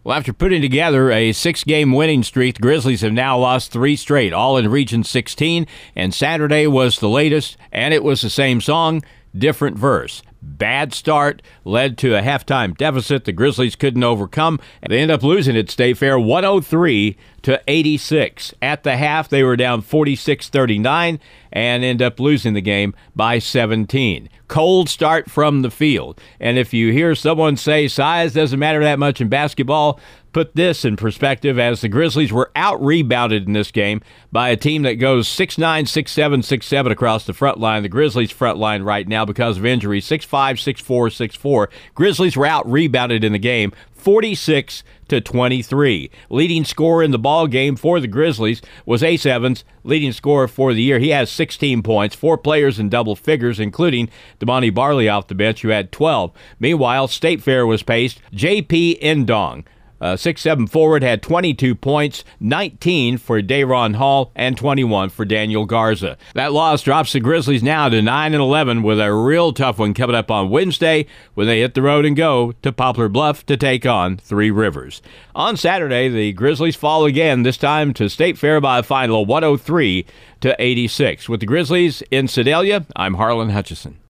Well, after putting together a 6-game winning streak, the Grizzlies have now lost 3 straight, all in Region 16, and Saturday was the latest, and it was the same song, different verse. Bad start led to a halftime deficit the Grizzlies couldn't overcome, and they end up losing at State Fair 103-86. At the half, they were down 46-39 and end up losing the game by 17. Cold start from the field. And if you hear someone say size doesn't matter that much in basketball, put this in perspective as the Grizzlies were out-rebounded in this game by a team that goes 6'9", 6'7", 6'7" across the front line. The Grizzlies' front line right now because of injury, 6'5", 6'4", 6'4". Grizzlies were out-rebounded in the game 46-23. Leading scorer in the ball game for the Grizzlies was Ace Evans, leading scorer for the year. He has 16 points, 4 players in double figures, including Damani Barley off the bench, who had 12. Meanwhile, State Fair was paced. J.P. Ndong, 6'7" forward, had 22 points, 19 for Dayron Hall, and 21 for Daniel Garza. That loss drops the Grizzlies now to 9-11 with a real tough one coming up on Wednesday when they hit the road and go to Poplar Bluff to take on Three Rivers. On Saturday, the Grizzlies fall again, this time to State Fair by a final 103-86. With the Grizzlies in Sedalia, I'm Harlan Hutchison.